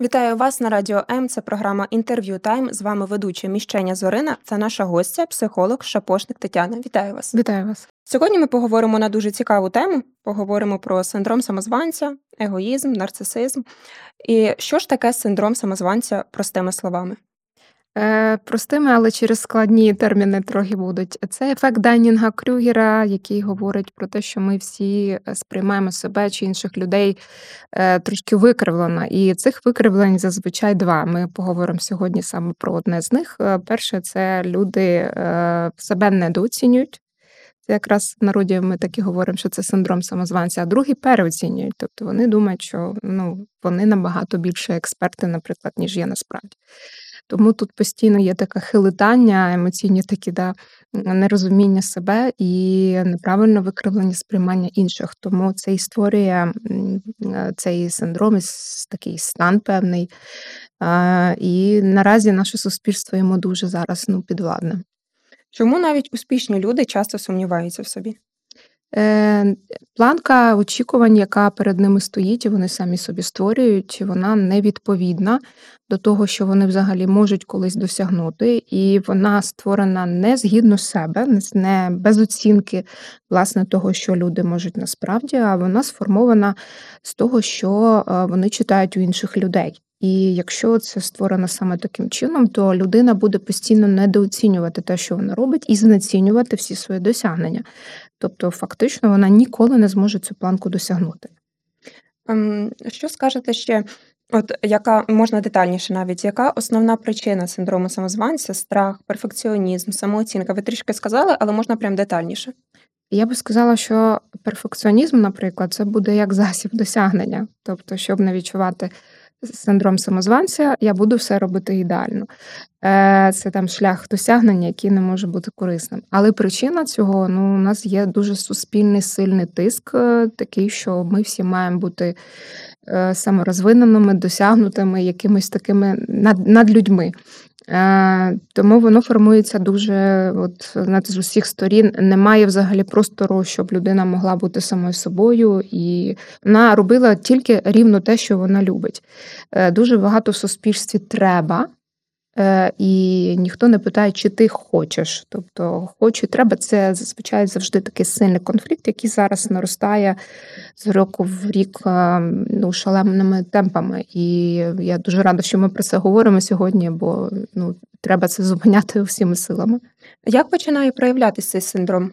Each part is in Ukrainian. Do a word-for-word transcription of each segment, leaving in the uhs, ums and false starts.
Вітаю вас на Радіо М. Це програма «Інтерв'ю Тайм». З вами ведуча Міщеня Зорина та наша гостя, психолог Шапошник Тетяна. Вітаю вас. Вітаю вас. Сьогодні ми поговоримо на дуже цікаву тему. Поговоримо про синдром самозванця, егоїзм, нарцисизм. І що ж таке синдром самозванця простими словами? Е, простими, але через складні терміни трохи будуть. Це ефект Даннінга-Крюгера, який говорить про те, що ми всі е, сприймаємо себе чи інших людей е, трошки викривлено. І цих викривлень зазвичай два. Ми поговоримо сьогодні саме про одне з них. Е, Перше, це люди е, себе недооцінюють. Це якраз в народі ми так і говоримо, що це синдром самозванця, а другі переоцінюють. Тобто вони думають, що ну, вони набагато більше експерти, наприклад, ніж є насправді. Тому тут постійно є таке хилитання, емоційні такі, да, нерозуміння себе і неправильне викривлення сприймання інших. Тому це і створює м, е, цей синдром, і с- такий стан певний. А, І наразі наше суспільство йому дуже зараз ну, підвладне. Чому навіть успішні люди часто сумніваються в собі? Е, Планка очікувань, яка перед ними стоїть, і вони самі собі створюють, вона невідповідна до того, що вони взагалі можуть колись досягнути, і вона створена не згідно себе, не з- не без оцінки власне того, що люди можуть насправді, а вона сформована з того, що е, вони читають у інших людей. І якщо це створено саме таким чином, то людина буде постійно недооцінювати те, що вона робить, і знецінювати всі свої досягнення. Тобто, фактично, вона ніколи не зможе цю планку досягнути. Ем, Що скажете ще, от яка можна детальніше навіть, яка основна причина синдрому самозванця? Страх, перфекціонізм, самооцінка? Ви трішки сказали, але можна прям детальніше. Я би сказала, що перфекціонізм, наприклад, це буде як засіб досягнення. Тобто, щоб не відчувати синдром самозванця, я буду все робити ідеально. Е, Це там шлях досягнення, який не може бути корисним. Але причина цього, ну, у нас є дуже суспільний сильний тиск, е, такий, що ми всі маємо бути е, саморозвиненими, досягнутими, якимись такими над, над людьми. Е, Тому воно формується дуже от, знаєте, з усіх сторін. Немає взагалі простору, щоб людина могла бути самою собою, і вона робила тільки рівно те, що вона любить. Е, Дуже багато в суспільстві треба. Е, І ніхто не питає, чи ти хочеш. Тобто, хочу, треба, це зазвичай завжди такий сильний конфлікт, який зараз наростає з року в рік е, ну, шаленими темпами. І я дуже рада, що ми про це говоримо сьогодні, бо ну, треба це зупиняти всіма силами. Як починає проявлятися цей синдром?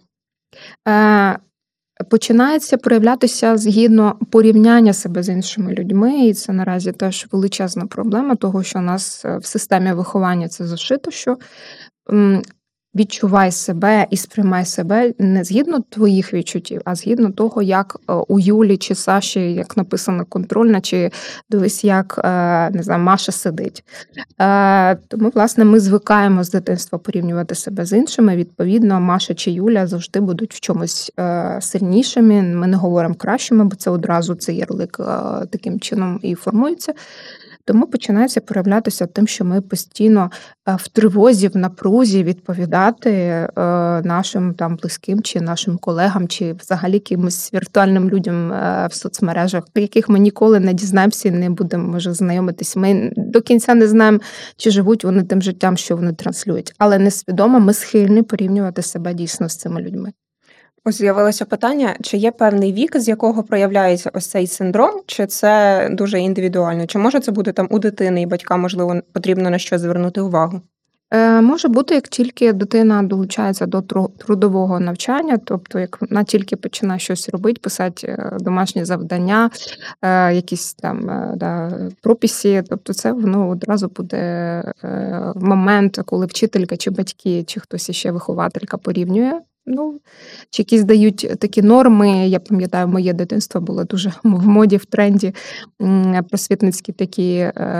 Е, Починається проявлятися згідно порівняння себе з іншими людьми, і це наразі теж величезна проблема, того, що у нас е, в системі виховання це зашито, що м, відчувай себе і сприймай себе не згідно твоїх відчуттів, а згідно того, як е, у Юлі чи Саші, як написано контрольна, чи дивись, як е, не знаю, Маша сидить. Е, Тому, власне, ми звикаємо з дитинства порівнювати себе з іншими. Відповідно, Маша чи Юля завжди будуть в чомусь е, сильнішими. Ми не говоримо кращими, бо це одразу цей ярлик е, таким чином і формується. Тому починається проявлятися тим, що ми постійно е, в тривозі, в напрузі відповідати е, нашим там близьким чи нашим колегам, чи взагалі якимось віртуальним людям е, в соцмережах, про яких ми ніколи не дізнаємося і не будемо може знайомитись. Ми до кінця не знаємо, чи живуть вони тим життям, що вони транслюють. Але несвідомо ми схильні порівнювати себе дійсно з цими людьми. Ось з'явилося питання, чи є певний вік, з якого проявляється ось цей синдром, чи це дуже індивідуально? Чи може це бути там у дитини, і батькам, можливо, потрібно на щось звернути увагу? Е, Може бути, як тільки дитина долучається до тру- трудового навчання, тобто як вона тільки починає щось робити, писати е, домашні завдання, е, якісь там е, да, прописи, тобто це воно одразу буде е, момент, коли вчителька чи батьки, чи хтось іще вихователька порівнює. Ну, чи якісь дають такі норми. Я пам'ятаю, моє дитинство було дуже в моді, в тренді м, просвітницькі такі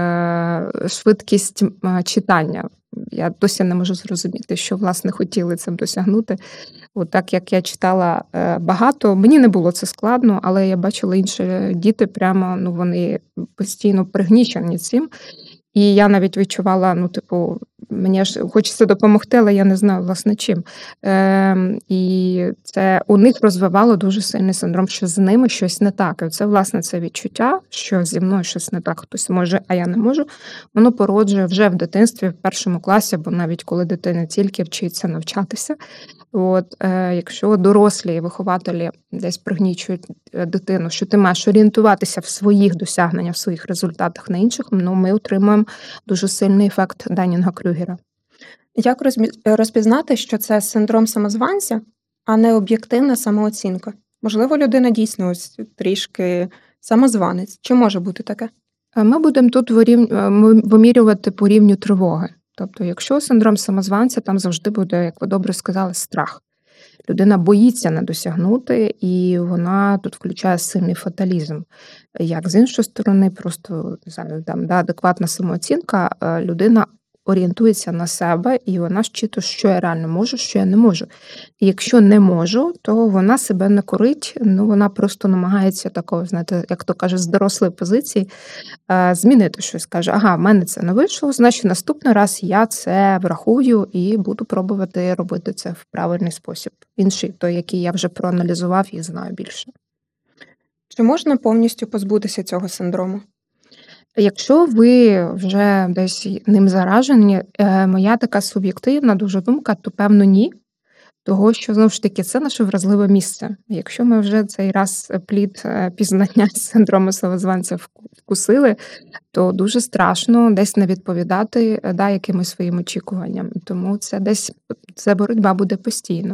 е, швидкість м, читання. Я досі не можу зрозуміти, що, власне, хотіли цим досягнути. От так як я читала е, багато, мені не було це складно, але я бачила інші діти, прямо ну, вони постійно пригнічені цим. І я навіть відчувала, ну, типу, мені аж хочеться допомогти, але я не знаю, власне, чим. Ем, і це у них розвивало дуже сильний синдром, що з ними щось не так. І оце, власне, це відчуття, що зі мною щось не так, хтось може, а я не можу, воно породжує вже в дитинстві, в першому класі, або навіть коли дитина тільки вчиться навчатися. От, е, якщо дорослі вихователі десь пригнічують е, дитину, що ти маєш орієнтуватися в своїх досягненнях, в своїх результатах на інших, ну, ми отримуємо дуже сильний ефект Данінга-Крюгера. Як розмі- розпізнати, що це синдром самозванця, а не об'єктивна самооцінка? Можливо, людина дійсно ось трішки самозванець. Чи може бути таке? Е, Ми будемо тут вирів- е, ми- вимірювати по рівню тривоги. Тобто, якщо синдром самозванця, там завжди буде, як ви добре сказали, страх. Людина боїться не досягнути, і вона тут включає сильний фаталізм. Як з іншої сторони, просто не знаю, там да, адекватна самооцінка, е, людина орієнтується на себе, і вона щитує, що я реально можу, що я не можу. І якщо не можу, то вона себе не корить, ну вона просто намагається такого, знаєте, як то каже, з дорослої позиції е, змінити щось. Каже, ага, в мене це не вийшло, значить наступний раз я це врахую і буду пробувати робити це в правильний спосіб. Інший, той, який я вже проаналізував і знаю більше. Чи можна повністю позбутися цього синдрому? Якщо ви вже десь ним заражені, е, моя така суб'єктивна дуже думка, то певно ні. Того, що знову ж таки це наше вразливе місце. Якщо ми вже цей раз плід е, пізнання синдрому самозванця вку- вкусили, то дуже страшно десь не відповідати е, да, якимось своїм очікуванням. Тому це десь це боротьба буде постійно.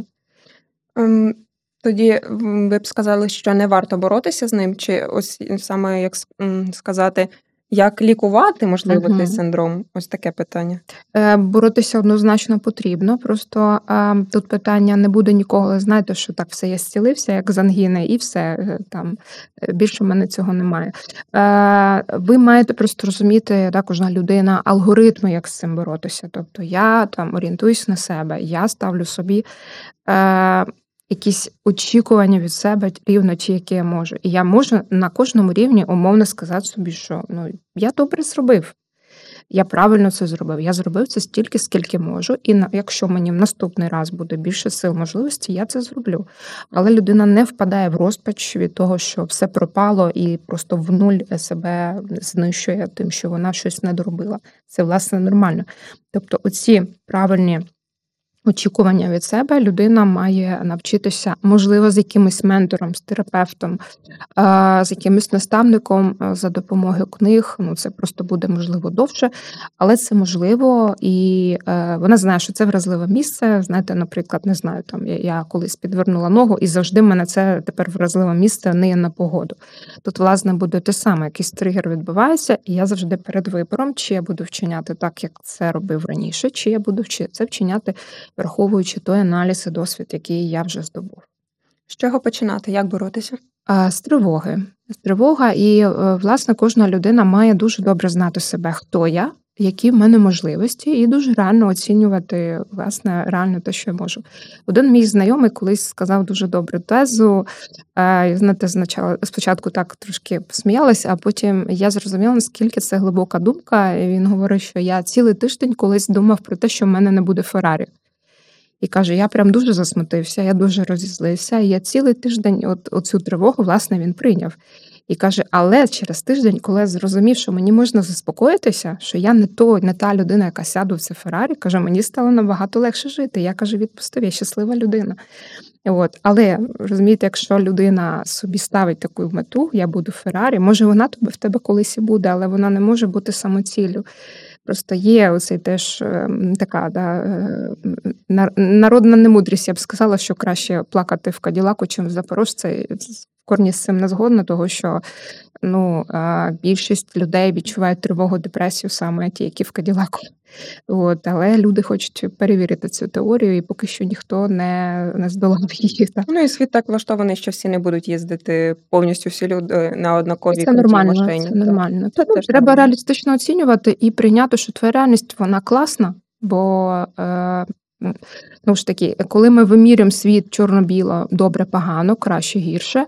Ем, Тоді м, ви б сказали, що не варто боротися з ним, чи ось саме як с- м, сказати, як лікувати, можливо, цей Мгм. синдром? Ось таке питання. Е, Боротися однозначно потрібно. Просто е, тут питання не буде ніколи. Знаєте, що так все я зцілився, як з ангіни, і все е, там е, більше в мене цього немає. Е, Ви маєте просто розуміти, да, кожна людина, алгоритми, як з цим боротися. Тобто я там орієнтуюсь на себе, я ставлю собі е, якісь очікування від себе рівно ті, які я можу. І я можу на кожному рівні умовно сказати собі, що ну я добре зробив. Я правильно це зробив. Я зробив це стільки, скільки можу, і на якщо мені в наступний раз буде більше сил, можливості, я це зроблю. Але людина не впадає в розпач від того, що все пропало, і просто в нуль себе знищує тим, що вона щось не доробила. Це, власне, нормально. Тобто, оці правильні очікування від себе людина має навчитися, можливо, з якимось ментором, з терапевтом, а, з якимось наставником а, за допомогою книг. Ну, це просто буде можливо довше, але це можливо, і е, вона знає, що це вразливе місце. Знаєте, наприклад, не знаю, там я, я колись підвернула ногу, і завжди в мене це тепер вразливе місце не є на погоду. Тут, власне, буде те саме, якийсь тригер відбувається, і я завжди перед вибором, чи я буду вчиняти так, як це робив раніше, чи я буду вчи- це вчиняти, враховуючи той аналіз і досвід, який я вже здобув. З чого починати? Як боротися? А, З тривоги. З тривога, і, е, власне, кожна людина має дуже добре знати себе, хто я, які в мене можливості, і дуже реально оцінювати, власне, реально те, що я можу. Один мій знайомий колись сказав дуже добру тезу. е, і, Знаєте, значало- спочатку так трошки посміялася, а потім я зрозуміла, наскільки це глибока думка. І він говорить, що я цілий тиждень колись думав про те, що в мене не буде Феррарі. І каже, я прям дуже засмутився, я дуже розізлився. І я цілий тиждень от, оцю тривогу, власне, він прийняв. І каже, але через тиждень, коли я зрозумів, що мені можна заспокоїтися, що я не той, не та людина, яка сяду в це Феррарі, каже, мені стало набагато легше жити. Я, каже, відпустив, я щаслива людина. От. Але, розумієте, якщо людина собі ставить таку мету, я буду в Феррарі, може вона тобі в тебе колись і буде, але вона не може бути самоціллю. Просто є оцей теж ем, така да, е, нар- народна немудрість. Я б сказала, що краще плакати в Каділаку, чим в Запорожці. В корні з цим не згодна, того що ну, е, більшість людей відчувають тривогу, депресію саме ті, які в Каділаку. От, але люди хочуть перевірити цю теорію, і поки що ніхто не, не здолав її. Так. Ну і світ так влаштований, що всі не будуть їздити повністю всі люди на І однаковій це крутій нормально, машині. це Так. нормально. Це Тому теж треба нормально. реалістично оцінювати і прийняти, що твоя реальність вона класна, бо е, м, ну ж таки, коли ми вимірюємо світ чорно-біло, добре, погано, краще, гірше,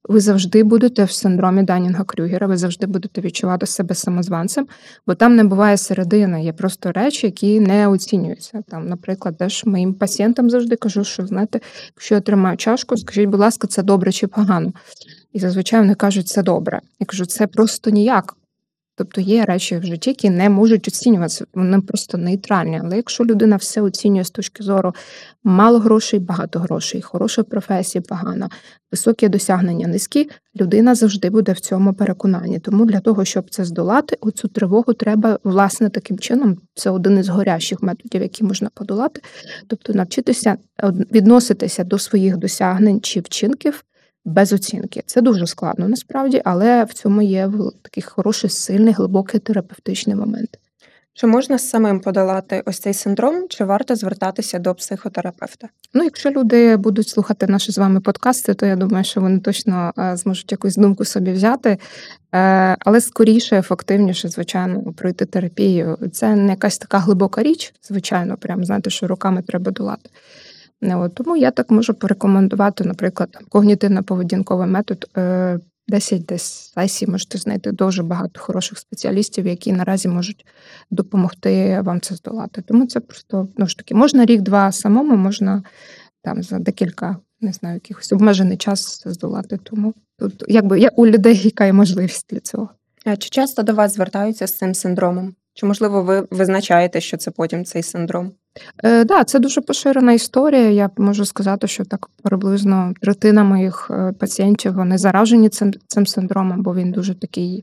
ви завжди будете в синдромі Даннінга-Крюгера, ви завжди будете відчувати себе самозванцем, бо там не буває середини, є просто речі, які не оцінюються. Там, наприклад, теж моїм пацієнтам завжди кажу, що, знаєте, якщо я тримаю чашку, скажіть, будь ласка, це добре чи погано? І зазвичай вони кажуть, це добре. Я кажу, це просто ніяк. Тобто є речі в житті, які не можуть оцінюватися, вони просто нейтральні. Але якщо людина все оцінює з точки зору мало грошей, багато грошей, хороша професія, погана, високі досягнення, низькі, людина завжди буде в цьому переконанні. Тому для того, щоб це здолати, оцю тривогу треба, власне, таким чином, це один із горящих методів, які можна подолати, тобто навчитися відноситися до своїх досягнень чи вчинків без оцінки. Це дуже складно насправді, але в цьому є такий хороший, сильний, глибокий терапевтичний момент. Чи можна самим подолати ось цей синдром, чи варто звертатися до психотерапевта? Ну, якщо люди будуть слухати наші з вами подкасти, то я думаю, що вони точно зможуть якусь думку собі взяти. Але скоріше, ефективніше, звичайно, пройти терапію. Це не якась така глибока річ, звичайно, прям знаєте, що руками треба долати. От, тому я так можу порекомендувати, наприклад, когнітивно-поведінковий метод. десять десь сесій можете знайти дуже багато хороших спеціалістів, які наразі можуть допомогти вам це здолати. Тому це просто, ну ж таки, можна рік-два самому, можна там за декілька, не знаю, якихось обмежений час це здолати. Тому тут якби є у людей яка є можливість для цього. А чи часто до вас звертаються з цим синдромом? Чи, можливо, ви визначаєте, що це потім цей синдром? Е, да, це дуже поширена історія. Я можу сказати, що так приблизно третина моїх пацієнтів, вони заражені цим, цим синдромом, бо він дуже такий,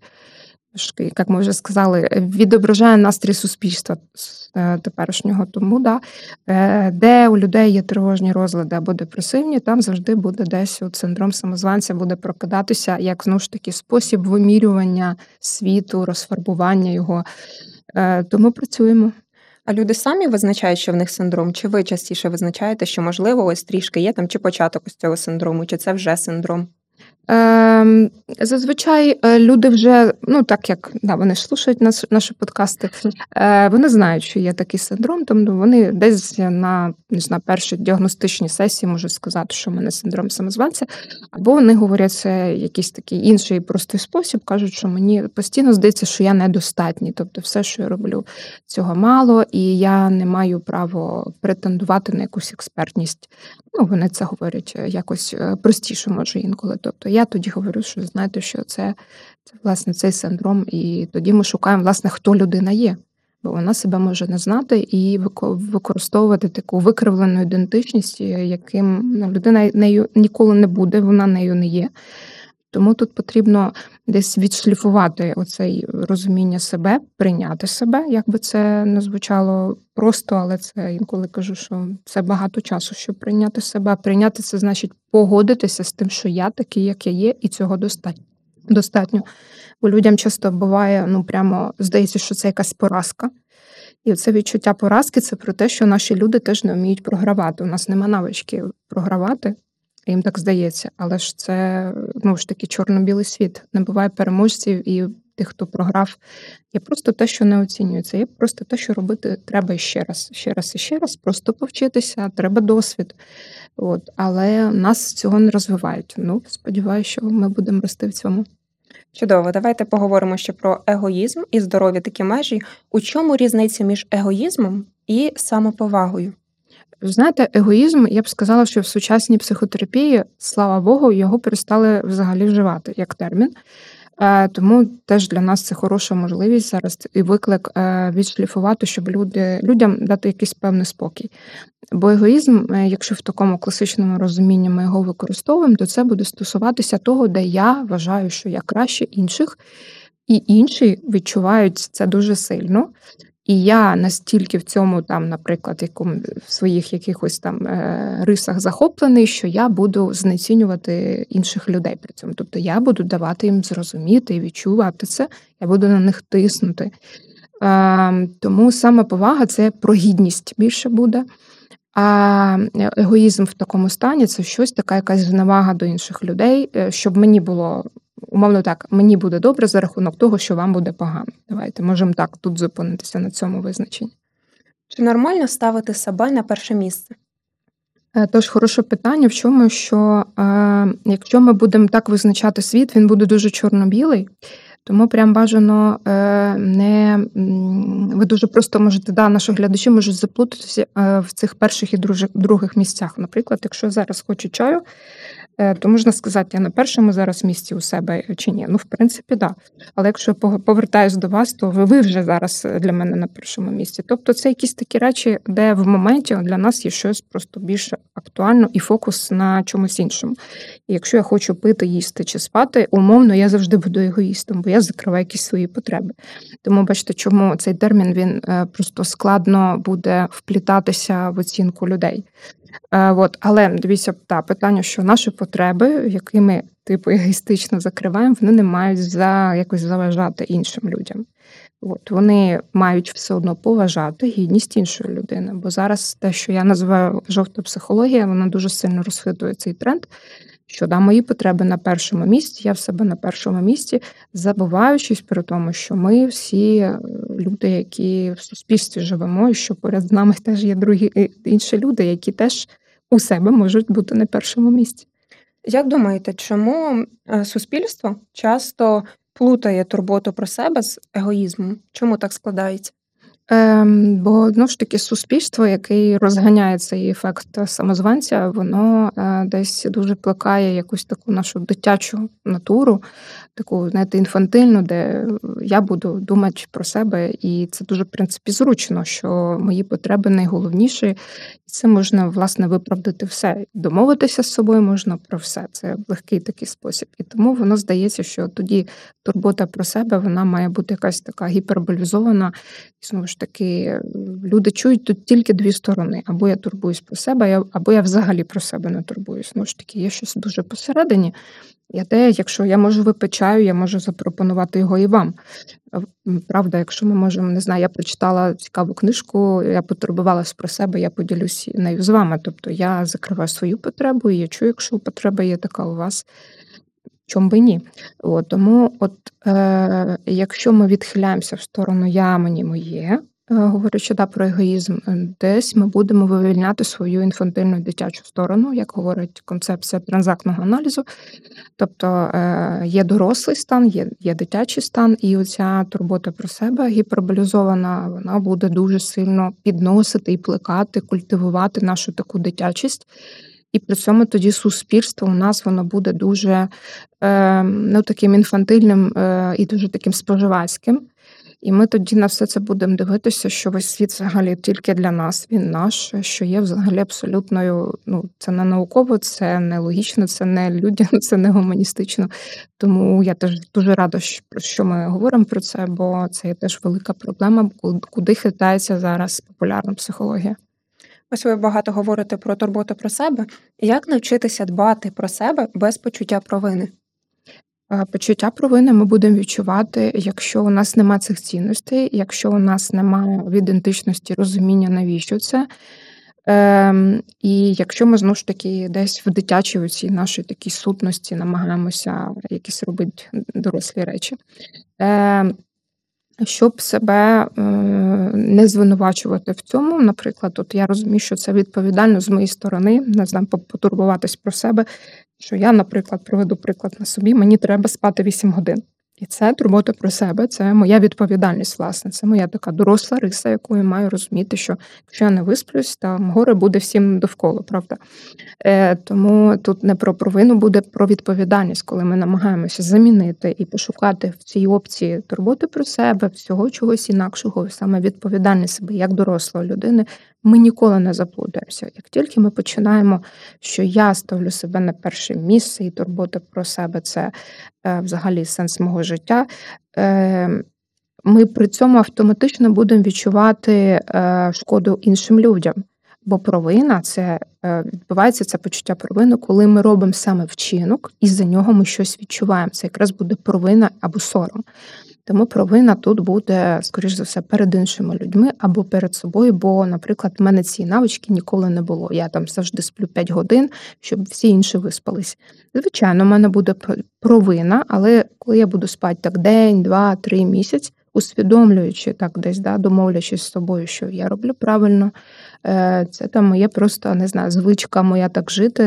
як ми вже сказали, відображає настрій суспільства теперішнього. Тому, да, де у людей є тривожні розлади або депресивні, там завжди буде десь от синдром самозванця буде прокидатися як, знову ж таки, спосіб вимірювання світу, розфарбування його. Тому працюємо. А люди самі визначають, що в них синдром? Чи ви частіше визначаєте, що, можливо, ось трішки є там, чи початок ось цього синдрому, чи це вже синдром? Е, зазвичай люди вже, ну так як да, вони ж слушають нас, наші подкасти, е, вони знають, що є такий синдром, тому вони десь на, не знаю, першій діагностичній сесії можуть сказати, що в мене синдром самозванця, або вони говорять це якийсь такий інший простий спосіб, кажуть, що мені постійно здається, що я недостатній, тобто все, що я роблю, цього мало, і я не маю права претендувати на якусь експертність. Ну, вони це говорять якось простіше, може, інколи. Тобто я тоді говорю, що знаєте, що це, це власне цей синдром, і тоді ми шукаємо, власне, хто людина є. Бо вона себе може не знати і використовувати таку викривлену ідентичність, яким ну, людина нею ніколи не буде, вона нею не є. Тому тут потрібно десь відшліфувати оце розуміння себе, прийняти себе, як би це не звучало просто, але це інколи кажу, що це багато часу, щоб прийняти себе. Прийняти це значить погодитися з тим, що я такий, як я є, і цього достатньо. достатньо. Бо людям часто буває, ну прямо здається, що це якась поразка. І це відчуття поразки – це про те, що наші люди теж не вміють програвати. У нас нема навички програвати. Їм так здається, але ж це, ну ж таки, чорно-білий світ. Не буває переможців і тих, хто програв. Є просто те, що не оцінюється. Є просто те, що робити треба ще раз, ще раз і ще раз. Просто повчитися, треба досвід. От. Але нас цього не розвивають. Ну, сподіваюся, що ми будемо рости в цьому. Чудово. Давайте поговоримо ще про егоїзм і здорові такі межі. У чому різниця між егоїзмом і самоповагою? Знаєте, егоїзм, я б сказала, що в сучасній психотерапії, слава Богу, його перестали взагалі вживати як термін. Тому теж для нас це хороша можливість зараз і виклик відшліфувати, щоб люди, людям дати якийсь певний спокій. Бо егоїзм, якщо в такому класичному розумінні ми його використовуємо, то це буде стосуватися того, де я вважаю, що я краще інших, і інші відчувають це дуже сильно. І я настільки в цьому, там, наприклад, якому, в своїх якихось там е, рисах захоплений, що я буду знецінювати інших людей при цьому. Тобто я буду давати їм зрозуміти і відчувати це, я буду на них тиснути. Е, тому саме повага – це про гідність більше буде. А егоїзм в такому стані – це щось, така якась зневага до інших людей, щоб мені було, умовно так, мені буде добре за рахунок того, що вам буде погано. Давайте, можемо так тут зупинитися на цьому визначенні. Чи нормально ставити себе на перше місце? Е, Тож хороше питання в чому, що, е, якщо ми будемо так визначати світ, він буде дуже чорно-білий, тому прям бажано, е, не м, ви дуже просто можете, да, наші глядачі можуть заплутатися, е, в цих перших і дружи других місцях. Наприклад, якщо зараз хочу чаю, е, то можна сказати, я на першому зараз місці у себе чи ні? Ну, в принципі, да. Але якщо я пов повертаюсь до вас, то ви ви вже зараз, е, для мене на першому місці. Тобто це якісь такі речі, де в моменті для нас є щось просто більш актуально і фокус на чомусь іншому. І якщо я хочу пити, їсти чи спати, умовно, я завжди буду егоїстом, бо я закриваю якісь свої потреби. Тому бачите, чому цей термін він, е, просто складно буде вплітатися в оцінку людей. Е, от, але дивіться, та питання, що наші потреби, які ми типу егоїстично закриваємо, вони не мають за якось заважати іншим людям. От, вони мають все одно поважати гідність іншої людини. Бо зараз те, що я називаю жовта психологія, вона дуже сильно розхитує цей тренд, що да, мої потреби на першому місці, я в себе на першому місці, забуваючись при тому, що ми всі е, люди, які в суспільстві живемо, і що поряд з нами теж є другі е, інші люди, які теж у себе можуть бути на першому місці. Як думаєте, чому, е, суспільство часто плутає турботу про себе з егоїзмом? Чому так складається? Ем, бо знову ж таки суспільство, який розганяє цей ефект самозванця, воно е, десь дуже плекає якусь таку нашу дитячу натуру, таку, знаєте, інфантильну, де я буду думати про себе, і це дуже в принципі зручно, що мої потреби найголовніші, і це можна власне виправдати все. Домовитися з собою можна про все. Це легкий такий спосіб. І тому воно здається, що тоді турбота про себе вона має бути якась така гіперболізована. І знову ж таки, люди чують тут тільки дві сторони: або я турбуюсь про себе, я- або я взагалі про себе не турбуюсь. Знову ж таки, є щось дуже посередині. Я те, якщо я можу випити чаю, я можу запропонувати його і вам. Е, м, Правда, якщо ми можемо, не знаю, я прочитала цікаву книжку, я потурбувалась про себе, я поділюсь нею з вами. Тобто я закриваю свою потребу, і я чую, якщо потреба є така у вас, чом би ні. От, тому от, е, якщо ми відхиляємося в сторону "я", "мені", "моє", е, говорячи, да, про егоїзм, е, десь ми будемо вивільняти свою інфантильну дитячу сторону, як говорить концепція транзактного аналізу. Тобто, е, є дорослий стан, є є дитячий стан, і оця турбота про себе гіперболізована, вона буде дуже сильно підносити і плекати, культивувати нашу таку дитячість. І при цьому тоді суспільство у нас воно буде дуже, е, ну, таким інфантильним, е, і дуже таким споживацьким. І ми тоді на все це будемо дивитися, що весь світ взагалі тільки для нас, він наш, що є взагалі абсолютною, ну, це не науково, це не логічно, це не людяно, це не гуманістично. Тому я теж дуже рада, щ- про що ми говоримо про це, бо це є теж велика проблема, ку- куди хитається зараз популярна психологія. Ось ви багато говорите про турботу про себе. Як навчитися дбати про себе без почуття провини? Е, Почуття провини ми будемо відчувати, якщо у нас нема цих цінностей, якщо у нас немає в ідентичності розуміння, навіщо це. Ем, і якщо ми знову ж таки десь в дитячій оцій нашій такій сутності намагаємося якісь робити дорослі речі. Ем, Щоб себе е, не звинувачувати в цьому, наприклад, от я розумію, що це відповідально з моєї сторони, не знаю, по- потурбуватись про себе, що я, наприклад, приведу приклад на собі, мені треба спати вісім годин. І це турбота про себе, це моя відповідальність, власне, це моя така доросла риса, яку я маю розуміти, що якщо я не висплюсь, там горе буде всім довкола, правда? Е, тому тут не про провину буде, про відповідальність, коли ми намагаємося замінити і пошукати в цій опції турботи про себе, всього чогось інакшого, саме відповідальність себе як дорослої людини, ми ніколи не заплутаємося. Як тільки ми починаємо, що я ставлю себе на перше місце, і турбота про себе це е, взагалі сенс мого життя. е, Ми при цьому автоматично будемо відчувати е, шкоду іншим людям. Бо провина це е, відбувається це почуття провини, коли ми робимо саме вчинок, і за нього ми щось відчуваємо. Це якраз буде провина або сором. Тому провина тут буде, скоріш за все, перед іншими людьми або перед собою. Бо, наприклад, в мене цієї навички ніколи не було. Я там завжди сплю п'ять годин, щоб всі інші виспались. Звичайно, в мене буде про- провина, але коли я буду спати так день, два, три місяць, усвідомлюючи так десь, да, домовлячись з собою, що я роблю правильно, е, це там моє просто, не знаю, звичка моя так жити,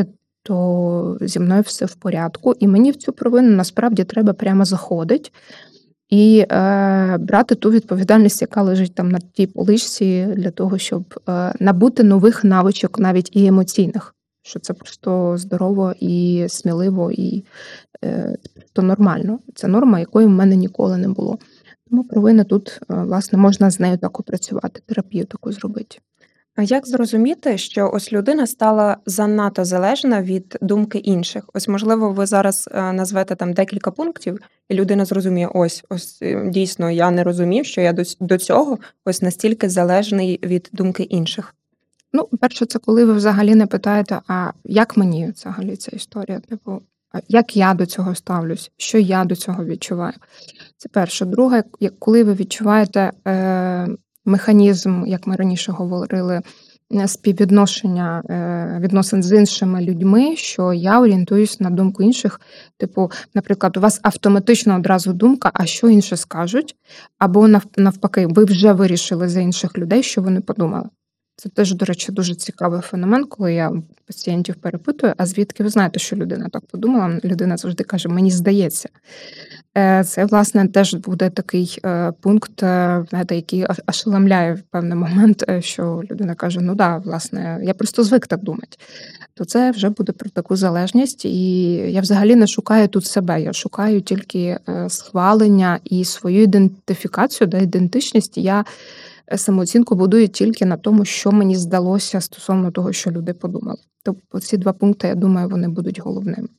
то зі мною все в порядку. І мені в цю провину насправді треба прямо заходить і, е, брати ту відповідальність, яка лежить там на тій поличці для того, щоб, е, набути нових навичок, навіть і емоційних, що це просто здорово і сміливо, і, е, то нормально. Це норма, якої в мене ніколи не було. Тому провина тут, е, власне, можна з нею так опрацювати, терапію таку зробити. А як зрозуміти, що ось людина стала занадто залежна від думки інших? Ось, можливо, ви зараз, е, назвете там декілька пунктів, і людина зрозуміє: ось, ось, е, дійсно, я не розумів, що я до с до цього ось настільки залежний від думки інших. Ну, перше, це коли ви взагалі не питаєте, а як мені взагалі ця історія? Типу, а як я до цього ставлюсь? Що я до цього відчуваю? Це перше. Друге, як коли ви відчуваєте е, механізм, як ми раніше говорили, е, співвідношення е, відносин з іншими людьми, що я орієнтуюсь на думку інших. Типу, наприклад, у вас автоматично одразу думка, а що інші скажуть, або нав- навпаки, ви вже вирішили за інших людей, що вони подумали. Це теж, до речі, дуже цікавий феномен, коли я пацієнтів перепитую, а звідки ви знаєте, що людина так подумала? Людина завжди каже: мені здається. Е, Це, власне, теж буде такий е, пункт, е, знаєте, який аж ошеломляє в певний момент, е, що людина каже: ну да, власне, я просто звик так думати. То це вже буде про таку залежність. І я взагалі не шукаю тут себе, я шукаю тільки е, схвалення і свою ідентифікацію, да, ідентичність. Я е, самооцінку будую тільки на тому, що мені здалося стосовно того, що люди подумали. Тобто ці два пункти, я думаю, вони будуть головними.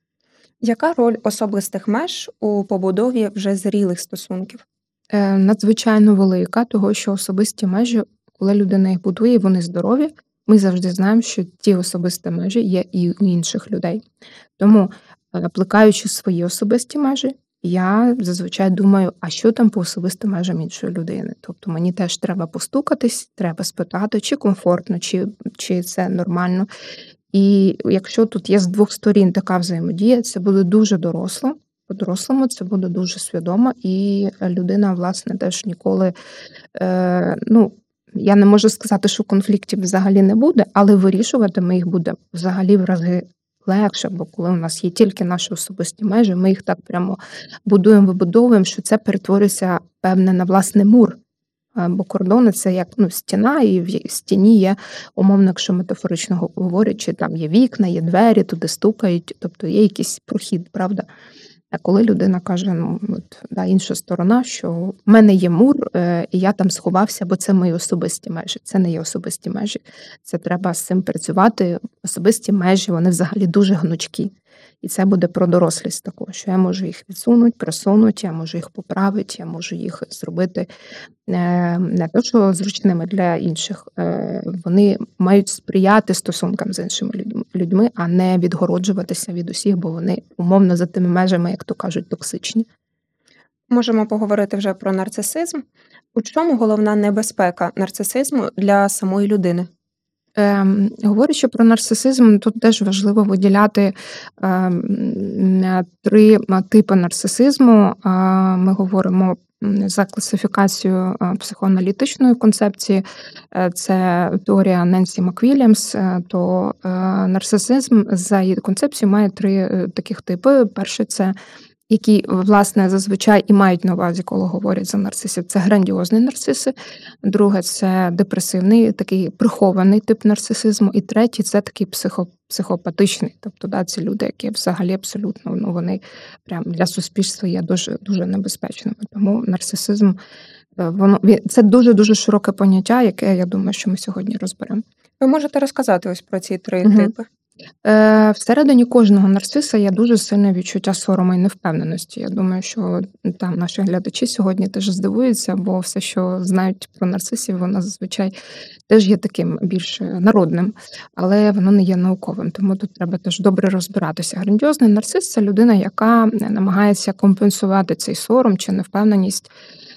Яка роль особистих меж у побудові вже зрілих стосунків? Е, Надзвичайно велика, того що особисті межі, коли людина їх будує, і вони здорові, ми завжди знаємо, що ті особисті межі є і у інших людей. Тому, е, плекаючи свої особисті межі, я зазвичай думаю, а що там по особистим межам іншої людини. Тобто мені теж треба постукатись, треба спитати, чи комфортно, чи, чи це нормально. І якщо тут є з двох сторін така взаємодія, це буде дуже доросло. По-дорослому це буде дуже свідомо, і людина, власне, теж ніколи, е, ну, я не можу сказати, що конфліктів взагалі не буде, але вирішувати ми їх буде взагалі в рази легше, бо коли у нас є тільки наші особисті межі, ми їх так прямо будуємо, вибудовуємо, що це перетворюється певне на власне мур. Е, Бо кордони це як, ну, стіна, і в є- стіні є, умовно, якщо метафорично го- говорячи, там є вікна, є двері, туди стукають, тобто є якийсь прохід, правда? А коли людина каже, ну от да, інша сторона, що в мене є мур, е, і я там сховався, бо це мої особисті межі. Це не є особисті межі. Це треба з цим працювати. Особисті межі, вони взагалі дуже гнучкі. І це буде про дорослість також, що я можу їх відсунути, присунути, я можу їх поправити, я можу їх зробити е, не те, що зручними для інших. Е, Вони мають сприяти стосункам з іншими людьми, людьми, а не відгороджуватися від усіх, бо вони умовно за тими межами, як то кажуть, токсичні. Можемо поговорити вже про нарцисизм. У чому головна небезпека нарцисизму для самої людини? Ем, говорячи про нарцисизм, тут теж важливо виділяти ем, м, три м, типи нарцисизму. А, Ми говоримо м, за класифікацією а, психоаналітичної концепції. Е, Це теорія Ненсі МакВільямс. Е, То е, нарцисизм за її концепцією має три е, таких типи. Перший це які, власне, зазвичай і мають на увазі, коли говорять за нарцисів, це грандіозні нарциси. Друге, це депресивний, такий прихований тип нарцисизму. І третій це такий психо, психопатичний. Тобто, да, ці люди, які взагалі абсолютно, ну, вони прям для суспільства є дуже, дуже небезпечними. Тому нарцисизм, е, воно, він- це дуже-дуже широке поняття, яке, я думаю, що ми сьогодні розберемо. Ви можете розказати ось про ці три Мгм. типи? Е, Всередині кожного нарциса є дуже сильне відчуття сорому і невпевненості. Я думаю, що там наші глядачі сьогодні теж здивуються, бо все, що знають про нарцисів, воно зазвичай теж є таким більш народним, але воно не є науковим. Тому тут треба теж добре розбиратися. Грандіозний нарцис це людина, яка намагається компенсувати цей сором чи невпевненість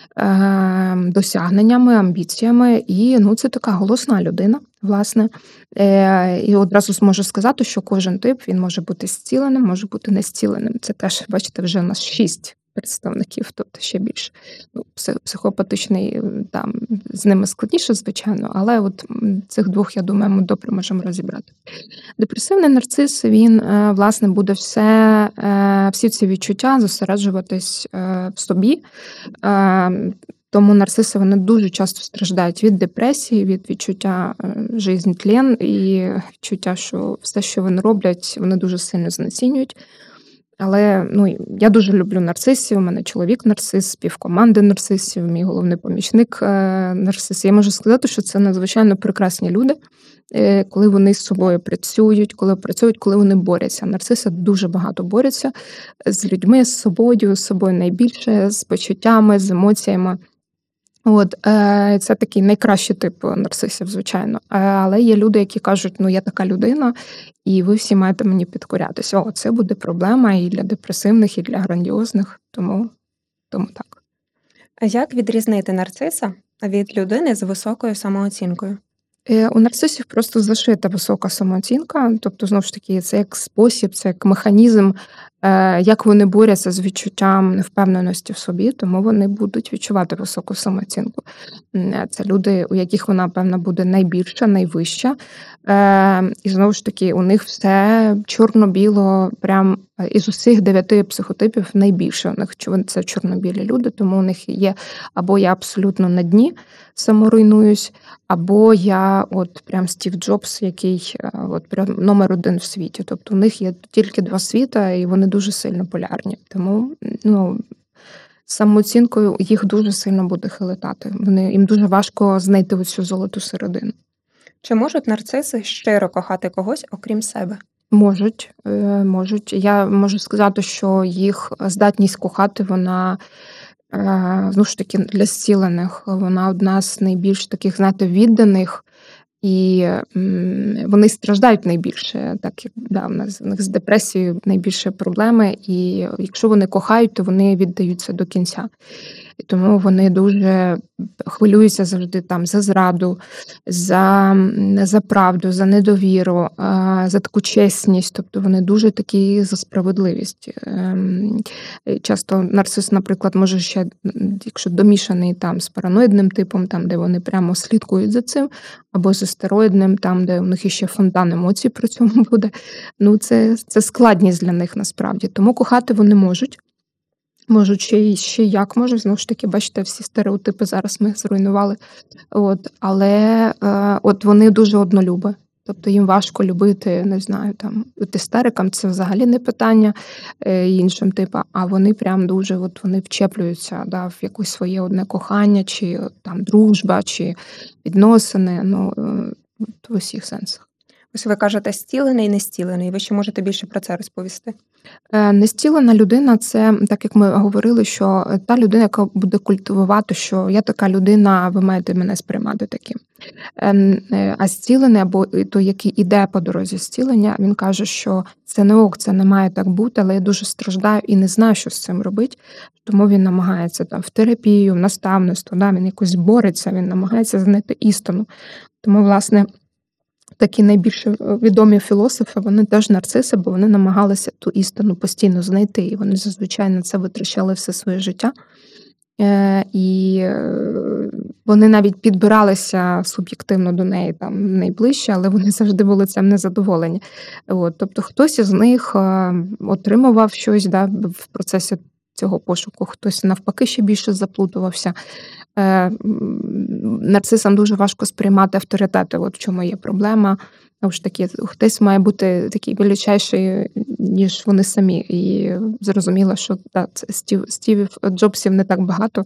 е, досягненнями, амбіціями. І ну, це така голосна людина, власне. Е, І одразу зможу сказати, що кожен тип він може бути зціленим, може бути не зціленим. Це теж, бачите, вже у нас шість представників, тобто ще більше. Ну, пси психопатичний, там з ними складніше, звичайно, але от, м, цих двох, я думаю, ми добре можемо розібрати. Депресивний нарцис, він, е, власне, буде все, е, всі ці відчуття зосереджуватись, е, в собі. Е, тому нарциси, вони дуже часто страждають від депресії, від відчуття, е, жизнь тлен і відчуття, що все, що вони роблять, вони дуже сильно знецінюють. Але, ну, я дуже люблю нарцисів, у мене чоловік нарцис, півкоманди нарцисів, мій головний помічник, е, нарцис. Я можу сказати, що це надзвичайно прекрасні люди, е, коли вони з собою працюють, коли працюють, коли вони борються. Нарциси дуже багато борються з людьми, з собою, з собою найбільше, з почуттями, з емоціями. От, е, це такий найкращий тип нарцисів, звичайно. Е, але є люди, які кажуть, ну я така людина, і ви всі маєте мені підкорятися. О, це буде проблема і для депресивних, і для грандіозних, тому, тому так. А як відрізнити нарциса від людини з високою самооцінкою? Е, У нарцисів просто зашита висока самооцінка, тобто, знову ж таки, це як спосіб, це як механізм, е, як вони борються з відчуттям невпевненості в собі, тому вони будуть відчувати високу самооцінку. М, е, Це люди, у яких вона, певно, буде найбільша, найвища. Е, І знову ж таки, у них все чорно-біло, прям е, із усіх дев'яти психотипів найбільше. У них чо- це чорно-білі люди, тому у них є або я абсолютно на дні саморуйнуюсь, або я от прям Стів Джобс, який е, от прям номер один в світі. Тобто у них є тільки два світа, і вони дуже сильно полярні. Тому ну, з самооцінкою їх дуже сильно буде хилитати. Вони їм дуже важко знайти оцю золоту середину. Чи можуть нарциси щиро кохати когось, окрім себе? Можуть, е, можуть. Я можу сказати, що їх здатність кохати, вона е, знову ж таки для зцілених. Вона одна з найбільш таких, знаєте, відданих. І м, вони страждають найбільше, так як да, у нас у них з депресією найбільше проблеми. І якщо вони кохають, то вони віддаються до кінця. І тому вони дуже хвилюються завжди там за зраду, за, м, за правду, за недовіру, а, за таку чесність. Тобто вони дуже такі за справедливість. Ем, і Часто нарцис, наприклад, може ще, м, якщо домішаний там з параноїдним типом, там де вони прямо слідкують за цим, або з астероїдним, там, де у них іще фонтан емоцій при цьому буде. Ну, це, це складність для них насправді. Тому кохати вони можуть. Можуть ще й ще як можуть. Знову ж таки, бачите, всі стереотипи зараз ми зруйнували. От, але е, от вони дуже однолюби. Тобто їм важко любити, не знаю, там от істерикам це взагалі не питання е, іншим типам, а вони прям дуже от вони вчеплюються да, в якесь своє одне кохання, чи там дружба, чи відносини. Ну, е, от в усіх сенсах. Ось ви кажете зцілений і нестілений. Ви ще можете більше про це розповісти? Е, Нестілена людина це, так як ми говорили, що та людина, яка буде культивувати, що я така людина, ви маєте мене сприймати таким. Ем, е, А зцілений, або той, який іде по дорозі зцілення, він каже, що це не ок, це не має так бути, але я дуже страждаю і не знаю, що з цим робити. Тому він намагається там в терапію, в наставництво, да, він якось бореться, він намагається знайти істину. Тому, власне, такі найбільш відомі філософи, вони теж нарциси, бо вони намагалися ту істину постійно знайти. І вони зазвичай на це витрачали все своє життя. Е, І е, вони навіть підбиралися суб'єктивно до неї там найближче, але вони завжди були цим незадоволені. От, тобто хтось із них е, отримував щось да, в процесі цього пошуку, хтось навпаки ще більше заплутувався. Е, м, Нарцисам дуже важко сприймати авторитети, от в чому є проблема. Знову ж таки, хтось має бути такий величайший, ніж вони самі. І зрозуміло, що та, це Стів, Стівів Джобсів не так багато.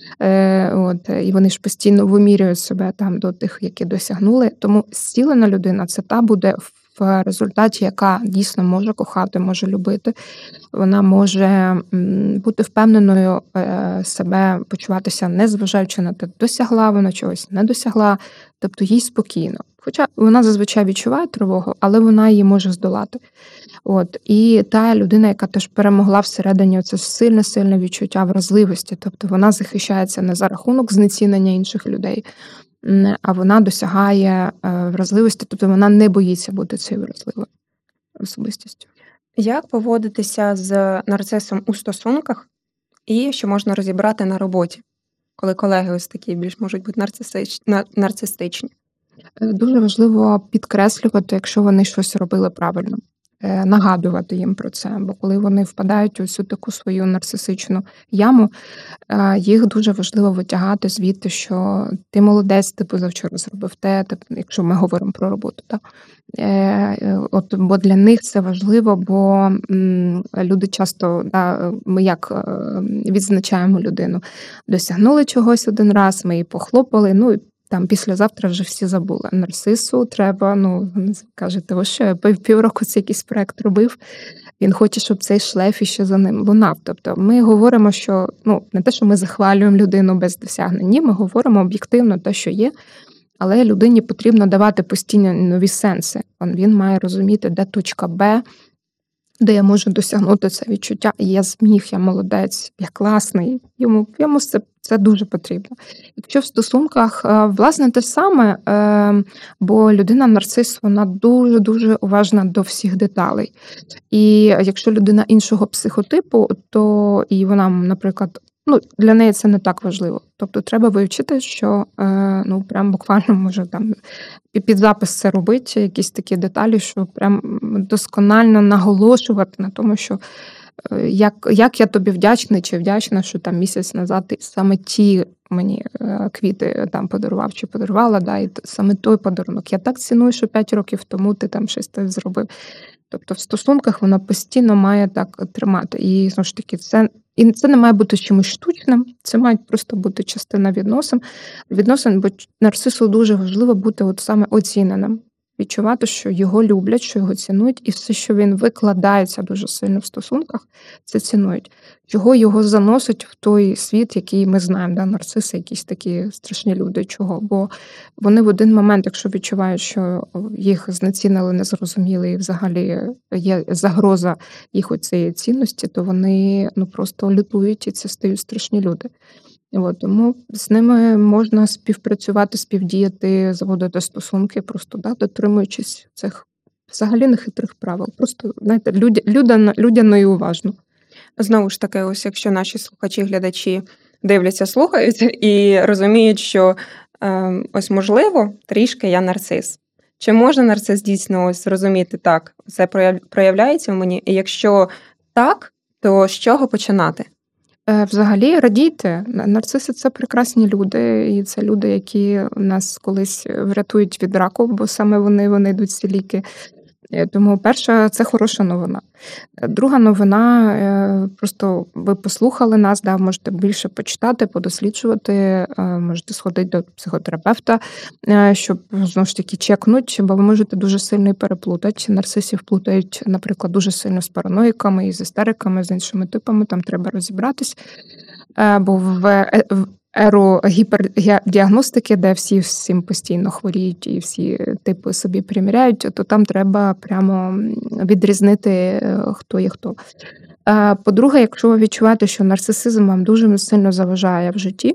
Е, от, і вони ж постійно вимірюють себе там до тих, які досягнули. Тому зцілена людина – це та буде в результаті, яка дійсно може кохати, може любити. Вона може м, бути впевненою е, себе почуватися, незважаючи на те, досягла вона чогось, не досягла, тобто їй спокійно. Хоча вона зазвичай відчуває тривогу, але вона її може здолати. От. І та людина, яка теж перемогла всередині це сильне-сильне відчуття вразливості, тобто вона захищається не за рахунок знецінення інших людей, м, а вона досягає е, вразливості, тобто вона не боїться бути цією вразливою особистістю. Як поводитися з нарцисом у стосунках, І що можна розібрати на роботі, коли колеги ось такі більш можуть бути нарцисич на нарцистичні? Е, дуже важливо підкреслювати, якщо вони щось робили правильно, е, нагадувати їм про це. Бо коли вони впадають у цю таку свою нарцисичну яму, е, їх дуже важливо витягати звідти, що ти молодець, ти позавчора зробив те, ти, якщо ми говоримо про роботу. Так? Е, е, от, бо для них це важливо, бо м, люди часто, да, ми як е, відзначаємо людину, досягнули чогось один раз, ми її похлопали, ну там післязавтра вже всі забули. Нарцису треба, ну, кажете, ви що, я пів- півроку цей якийсь проект робив, він хоче, щоб цей шлейф іще за ним лунав. Тобто ми говоримо, що ну, не те, що ми захвалюємо людину без досягнень, ні, ми говоримо об'єктивно те, що є, але людині потрібно давати постійно нові сенси. Он- Він має розуміти, де точка Б, де я можу досягнути це відчуття, і я зміг, я молодець, я класний. Йому, йому це, це дуже потрібно. Якщо в стосунках, е, власне, те саме, е, бо людина-нарцис, вона дуже-дуже уважна до всіх деталей. І якщо людина іншого психотипу, то і вона, наприклад, ну, для неї це не так важливо. Тобто треба вивчити, що е, ну, прям буквально може там пі- під запис це робити, якісь такі деталі, що прям досконально наголошувати на тому, що е, як, як я тобі вдячний чи вдячна, що там місяць назад ти саме ті мені е, квіти там подарував чи подарувала, да, і т- саме той подарунок. Я так ціную, що п'ять років тому ти там щось те зробив. Тобто в стосунках вона постійно має так тримати. І знову ж таки, це і це не має бути чимось штучним, це має просто бути частина відносин. Відносин, бо нарцису дуже важливо бути от саме оціненим, відчувати, що його люблять, що його цінують, і все, що він викладається дуже сильно в стосунках, це цінують. Чого його заносить в той світ, який ми знаємо, да, нарциси, якісь такі страшні люди. Чого? Бо вони в один момент, якщо відчувають, що їх знецінили, не зрозуміли, і взагалі є загроза їх оцієї цінності, то вони ну просто лютують, і це стають страшні люди. От, тому з ними можна співпрацювати, співдіяти, заводити стосунки, просто да, дотримуючись цих взагалі нехитрих правил. Просто знаєте, людя, людяно, людяно і уважно. Знову ж таки, ось якщо наші слухачі, глядачі дивляться, слухають і розуміють, що е, ось можливо, трішки я нарцис. Чи може нарцис дійсно ось зрозуміти так, це прояв- проявляється в мені? І якщо так, то з чого починати? Е, Взагалі радійте. На- Нарциси це прекрасні люди, і це люди, які нас колись врятують від раку, бо саме вони, вони йдуть ці ліки. Е, Тому перша це хороша новина. Е, Друга новина, е, просто ви послухали нас, да, можете більше почитати, подосліджувати, е, можете сходити до психотерапевта, е, щоб знову ж таки чекнуть, бо ви можете дуже сильно і переплутати. Нарцисів плутають, наприклад, дуже сильно з параноїками, і з істериками, з іншими типами, там треба розібратись. Е, Бо в е- в еру гіпердіагностики, де всі всім постійно хворіють і всі типи собі приміряють, то там треба прямо відрізнити, е, хто є хто. Е, По-друге, якщо ви відчуваєте, що нарцисизм вам дуже сильно заважає в житті,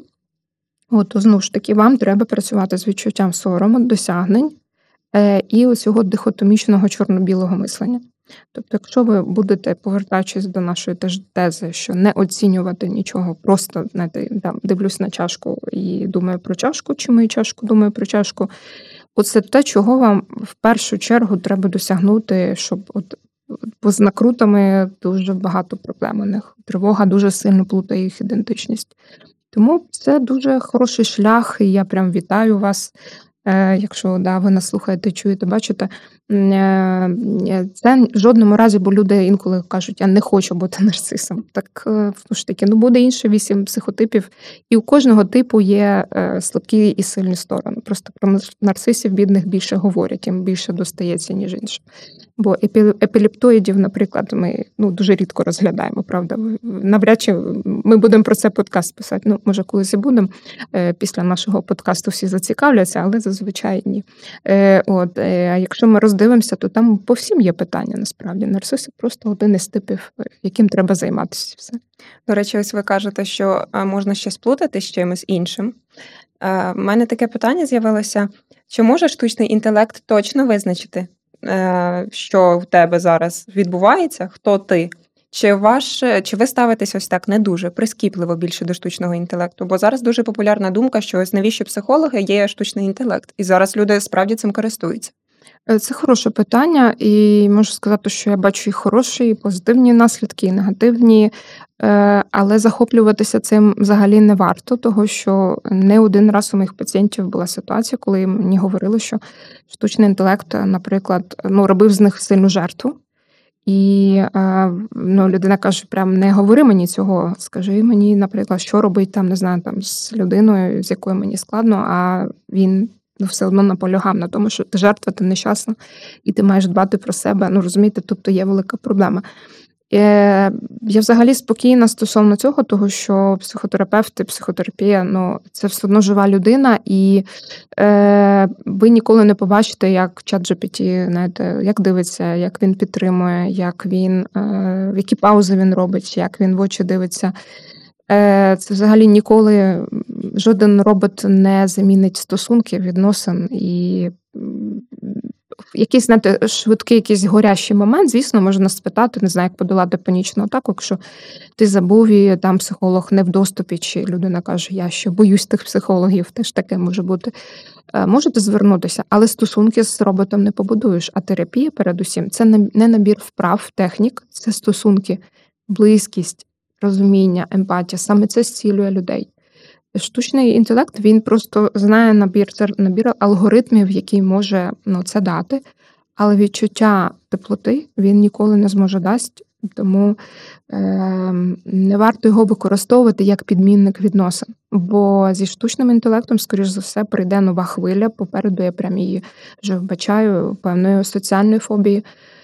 от, то знову ж таки вам треба працювати з відчуттям сорому, досягнень е, і оцього дихотомічного чорно-білого мислення. Тобто, якщо ви будете, повертаючись до нашої теж тези, що не оцінювати нічого, просто знаєте, там, дивлюсь на чашку і думаю про чашку, чи мою чашку думаю про чашку, оце те, чого вам в першу чергу треба досягнути, щоб от бо з накрутами дуже багато проблем у них. Тривога дуже сильно плутає їх ідентичність. Тому це дуже хороший шлях, і я прям вітаю вас. Е, Якщо да, ви нас слухаєте, чуєте, бачите. М, е, е, Це в жодному разі, бо люди інколи кажуть, я не хочу бути нарцисом. Так е, ну ж таки, ну буде інше вісім психотипів, і у кожного типу є е, слабкі і сильні сторони. Просто про нар- нарцисів бідних більше говорять, їм більше достається, ніж іншим. Бо епі- епілептоїдів, наприклад, ми ну, дуже рідко розглядаємо, правда. Ви- Навряд чи ми будемо про це подкаст писати. Ну, може, колись і будемо. Е, Після нашого подкасту всі зацікавляться, але зазвичай ні. Е, От, е, а якщо ми роздивимося, то там по всім є питання, насправді. Нарциси просто один із типів, е, яким треба займатися. Все. До речі, ось ви кажете, що е, можна ще сплутати з чимось іншим. Е, В мене таке питання з'явилося: чи може штучний інтелект точно визначити, е, що в тебе зараз відбувається, хто ти, Чи ваш чи ви ставитесь ось так не дуже прискіпливо більше до штучного інтелекту? Бо зараз дуже популярна думка, що ось навіщо психологи, є штучний інтелект. І зараз люди справді цим користуються. Е, Це хороше питання, і можу сказати, що я бачу і хороші, і позитивні наслідки, і негативні. Е, Але захоплюватися цим взагалі не варто, того що не один раз у моїх пацієнтів була ситуація, коли мені говорили, що штучний інтелект, наприклад, ну, робив з них сильну жертву. І е, ну, людина каже: прям не говори мені цього, скажи мені, наприклад, що робить там, не знаю, там з людиною, з якою мені складно, а він ну, все одно наполягав на тому, що ти жертва, ти нещасна, і ти маєш дбати про себе. Ну, розумієте, тобто є велика проблема. Е, Я взагалі спокійна стосовно цього, того що психотерапевти, психотерапія, ну, це все одно жива людина, і е, ви ніколи не побачите, як ChatGPT, знаєте, як дивиться, як він підтримує, як він, е, які паузи він робить, як він в очі дивиться. Е, Це взагалі ніколи жоден робот не замінить стосунки, відносин і м, якийсь, знаєте, швидкий якийсь горящий момент, звісно, можна спитати, не знаю, як подолати панічну атаку, якщо ти забув і там психолог не в доступі, чи людина каже, я ще боюсь тих психологів, теж таке може бути. Е, Можете звернутися, але стосунки з роботом не побудуєш, а терапія, передусім, це не не набір вправ, технік, це стосунки, близькість, розуміння, емпатія. Саме це зцілює людей. Штучний інтелект, він просто знає набір, це набір алгоритмів, який може ну, це дати, але відчуття теплоти він ніколи не зможе дасть, тому е, не варто його використовувати як підмінник відносин. Бо зі штучним інтелектом, скоріш за все, прийде нова хвиля, попереду я прям її вже вбачаю, певної соціальної фобії.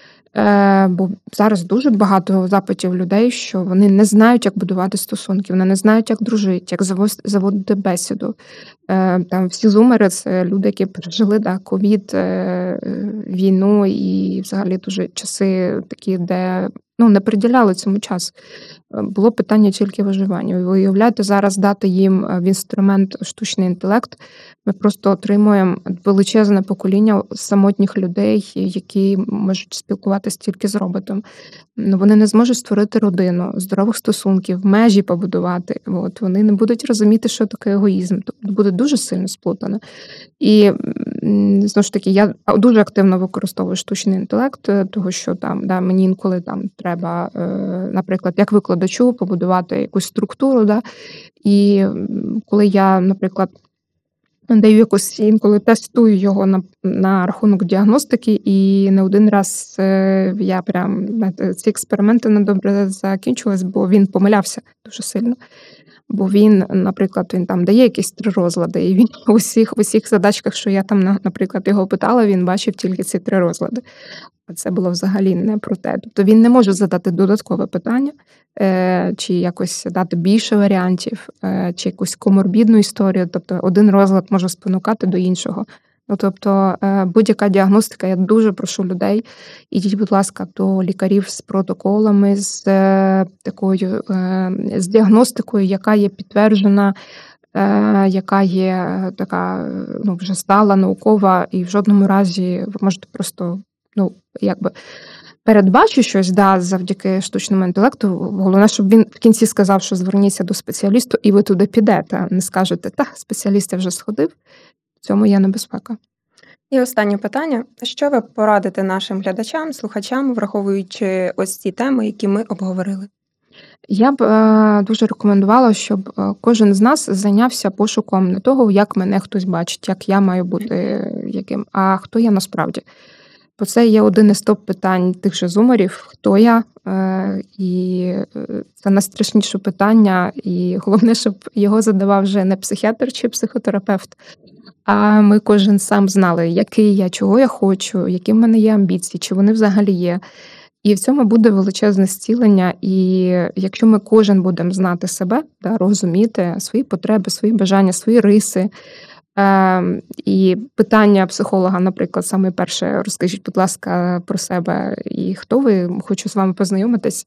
Е, Бо зараз дуже багато запитів людей, що вони не знають, як будувати стосунки, вони не знають, як дружити, як завос- заводити бесіду. Е, Там всі зумери – це люди, які пережили да, ковід, е, е, війну і взагалі дуже часи такі, де ну, не приділяли цьому час. Е, Було питання тільки виживання. Ви уявляєте, зараз дати їм е, в інструмент штучний інтелект, ми просто отримуємо величезне покоління самотніх людей, які можуть спілкуватися тільки з роботом. Ну, вони не зможуть створити родину, здорових стосунків, межі побудувати. От, вони не будуть розуміти, що таке егоїзм. Тобто буде дуже сильно сплутано. І, м, знову ж таки, я дуже активно використовую штучний інтелект, е, того що там, да, мені інколи там треба, е, наприклад, як викладачу побудувати якусь структуру. Да, і м, коли я, наприклад, даю якось інколи тестую його на, на рахунок діагностики, і не один раз е, я прям знаєте, ці експерименти недобре закінчились, бо він помилявся дуже сильно. Бо він, наприклад, він там дає якісь три розлади, і він у всіх, у всіх задачках, що я там, на- наприклад, його питала, він бачив тільки ці три розлади. А це було взагалі не про те. Тобто він не може задати додаткове питання, е, чи якось дати більше варіантів, е, чи якусь коморбідну історію. Тобто один розлад може спонукати до іншого. Ну, тобто, е, будь-яка діагностика, я дуже прошу людей, ідіть, будь ласка, до лікарів з протоколами, з е, такою е, з діагностикою, яка є підтверджена, е, яка є е, така ну, вже стала, наукова, і в жодному разі ви можете просто ну, якби передбачу щось, да, завдяки штучному інтелекту. Головне, щоб він в кінці сказав, що зверніться до спеціалісту, і ви туди підете, а не скажете, та, спеціаліст я вже сходив. В цьому є небезпека. І останнє питання: що ви порадите нашим глядачам, слухачам, враховуючи ось ці теми, які ми обговорили? Я б е, дуже рекомендувала, щоб е, кожен з нас зайнявся пошуком не того, як мене хтось бачить, як я маю бути е, яким, а хто я насправді. Бо це є один із топ-питань тих же зумерів, хто я, е, і е, це найстрашніше питання, і головне, щоб його задавав вже не психіатр чи психотерапевт, а ми кожен сам знали, який я, чого я хочу, які в мене є амбіції, чи вони взагалі є. І в цьому буде величезне зцілення, і якщо ми кожен будемо знати себе, да, розуміти свої потреби, свої бажання, свої риси, Е, і питання психолога, наприклад, саме перше, розкажіть, будь ласка, про себе і хто ви, хочу з вами познайомитись.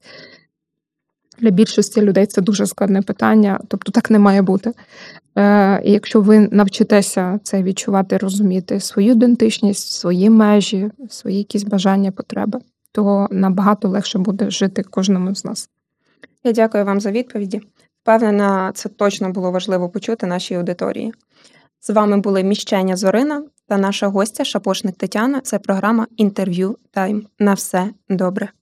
Для більшості людей це дуже складне питання, тобто так не має бути. Е, і якщо ви навчитеся це відчувати, розуміти свою ідентичність, свої межі, свої якісь бажання, потреби, то набагато легше буде жити кожному з нас. Я дякую вам за відповіді. Впевнена, це точно було важливо почути нашій аудиторії. З вами були Міщеня Зорина та наша гостя Шапошник Тетяна. Це програма «Інтерв'ю Тайм». На все добре.